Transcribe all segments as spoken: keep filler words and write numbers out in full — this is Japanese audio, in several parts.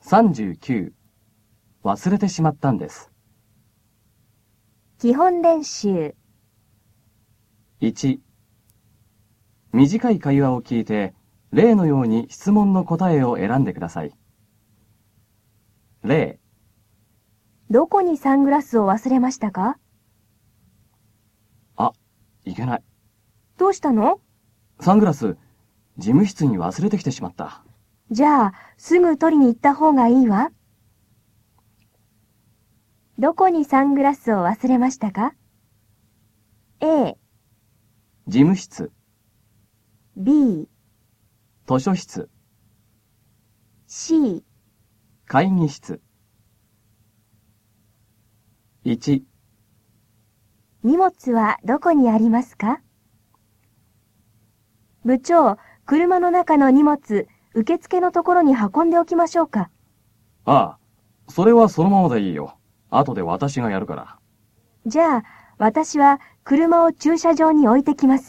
さんじゅうきゅう、忘れてしまったんです。 基本練習。 いち、短い会話を聞いて、例のように質問の答えを選んでください。例、 どこにサングラスを忘れましたか？ あ、いけない。 どうしたの？ サングラス、事務室に忘れてきてしまった。 じゃあ、すぐ取りに行った方がいいわ。どこにサングラスを忘れましたか？ A、 事務室、 B、 図書室、 C、 会議室。いち、 荷物はどこにありますか？部長、車の中の荷物、受付のところに運んでおきましょうか。 ああ、それはそのままでいいよ。後で私がやるから。 じゃあ、私は車を駐車場に置いてきます。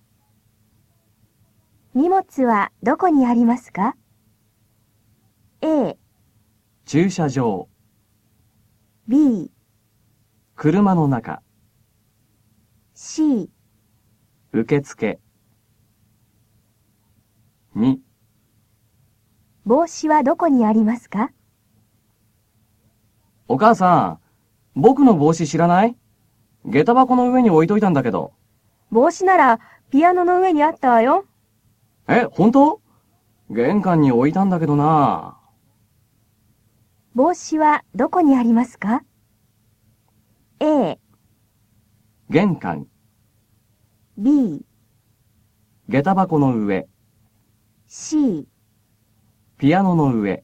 荷物はどこにありますか？ A、 駐車場、 B、 車の中、 C、 受付。に、 帽子はどこにありますか？ お母さん、僕の帽子知らない？下駄箱の上に置いといたんだけど。 帽子ならピアノの上にあったわよ。 え、本当？玄関に置いたんだけどな。 帽子はどこにありますか？ A、 玄関、 B、 下駄箱の上、 C、 ピアノの上。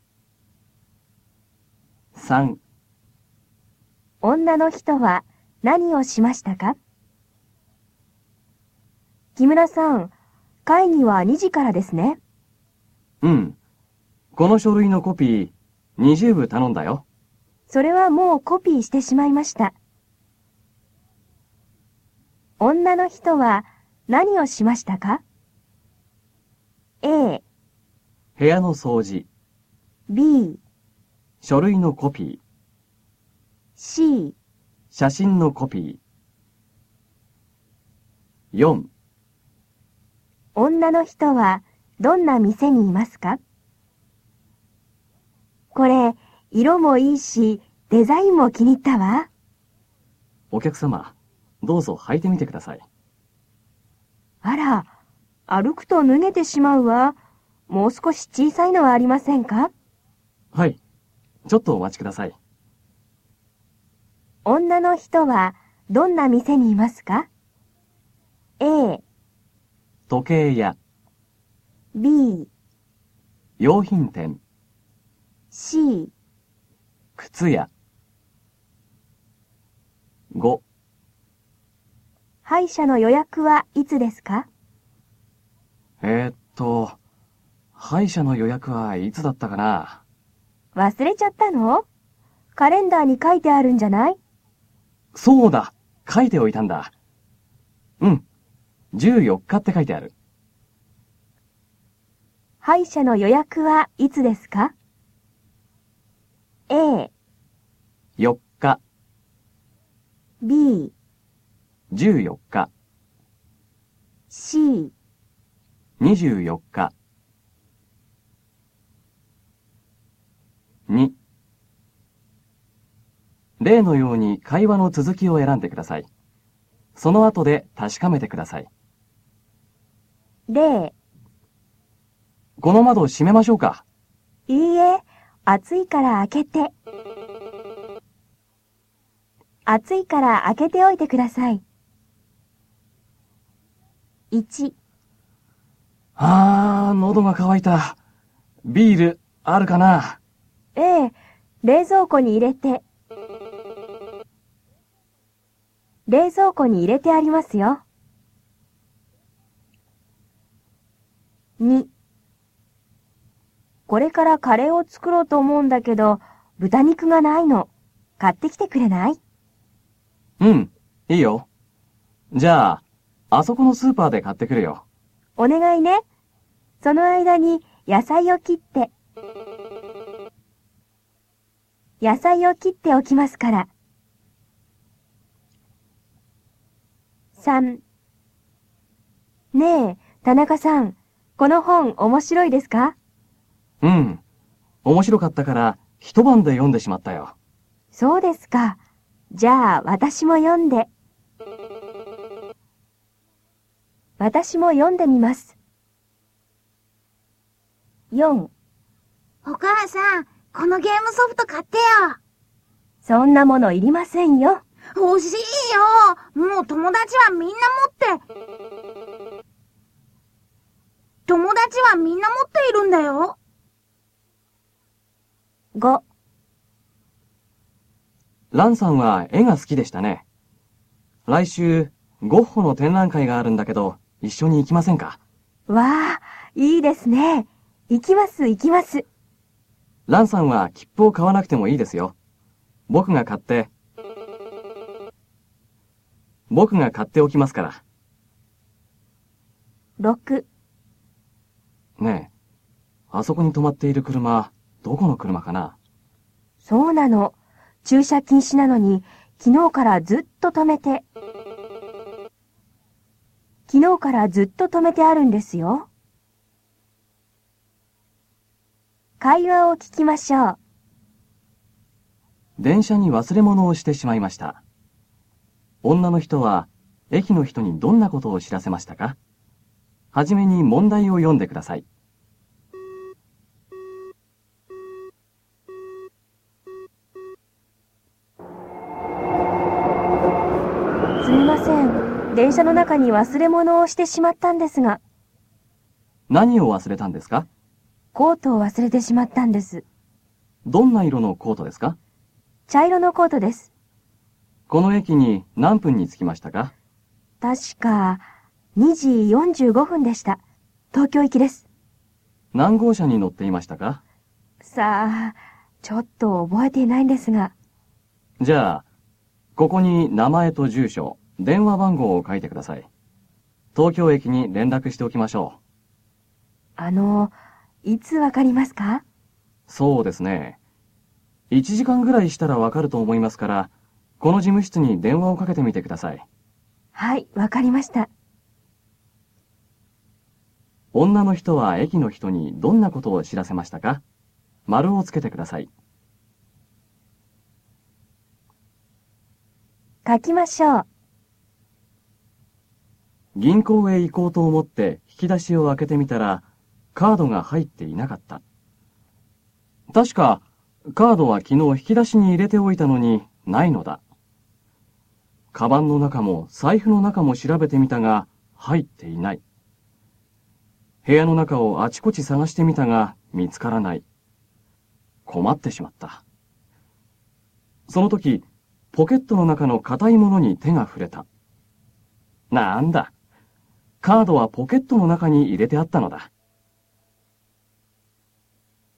さん、 女の人は何をしましたか？木村さん、会議はにじからですね。 うん。この書類のコピー、にじゅうぶ頼んだよ。 それはもうコピーしてしまいました。女の人は何をしましたか？ A、 部屋の掃除、 B、 書類のコピー、 C、 写真のコピー。よん、 女の人はどんな店にいますか？これ、色もいいし、デザインも気に入ったわ。 お客様、どうぞ履いてみてください。 あら、歩くと脱げてしまうわ。もう少し小さいのはありませんか？ はい。ちょっとお待ちください。 女の人はどんな店にいますか？ A、 時計屋、 B、 用品店、 C、 靴屋。ご、 歯医者の予約はいつですか？ えーっと、歯医者の予約はいつだったかな？ 忘れちゃったの？カレンダーに書いてあるんじゃない？ そうだ、書いておいたんだ。うん、じゅうよっかって書いてある。 歯医者の予約はいつですか？ A、 よっか、 B、 じゅうよっか、 C、 にじゅうよっか。に、例のように会話の続きを選んでください。その後で確かめてください。 例、 この窓を閉めましょうか。 いいえ、暑いから開けて。暑いから開けておいてください。いち、 あー、喉が渇いた。ビール、あるかな？ ええ、冷蔵庫に入れて。冷蔵庫に入れてありますよ。に、これからカレーを作ろうと思うんだけど、豚肉がないの。買ってきてくれない？ うん、いいよ。じゃあ、あそこのスーパーで買ってくるよ。 お願いね。その間に野菜を切って。 野菜を切っておきますから。さん。ねえ、田中さん、この本面白いですか？ うん。面白かったから一晩で読んでしまったよ。 そうですか。じゃあ私も読んで。私も読んでみます。よん。 お母さん、このゲームソフト買ってよ。 そんなものいりませんよ。 欲しいよ。もう友達はみんな持って。友達はみんな持っているんだよ。 ご。 ランさんは絵が好きでしたね。来週、ゴッホの展覧会があるんだけど、一緒に行きませんか？ わあ、いいですね。行きます行きます。 ランさんは切符を買わなくてもいいですよ。僕が買って、僕が買っておきますから。 ろく。 ねえ、あそこに止まっている車、どこの車かな？ そうなの。駐車禁止なのに、昨日からずっと止めて、昨日からずっと止めてあるんですよ。会話を聞きましょう。 電車に忘れ物をしてしまいました。女の人は駅の人にどんなことを知らせましたか？はじめに問題を読んでください。 すみません。電車の中に忘れ物をしてしまったんですが。 何を忘れたんですか？ コートを忘れてしまったんです。 どんな色のコートですか？ 茶色のコートです。 この駅に何分に着きましたか？ 確かにじよんじゅうごふんでした。東京行きです。 何号車に乗っていましたか？ さあ、ちょっと覚えていないんですが。 じゃあ、ここに名前と住所、電話番号を書いてください。東京駅に連絡しておきましょう。 あの、いつわかりますか？ そうですね。いちじかんぐらいしたらわかると思いますから、この事務室に電話をかけてみてください。 はい、わかりました。 女の人は駅の人にどんなことを知らせましたか？丸をつけてください。 書きましょう。 銀行へ行こうと思って引き出しを開けてみたら、カードが入っていなかった。確か、カードは昨日引き出しに入れておいたのにないのだ。カバンの中も財布の中も調べてみたが入っていない。部屋の中をあちこち探してみたが見つからない。困ってしまった。その時、ポケットの中の硬いものに手が触れた。なんだ。カードはポケットの中に入れてあったのだ。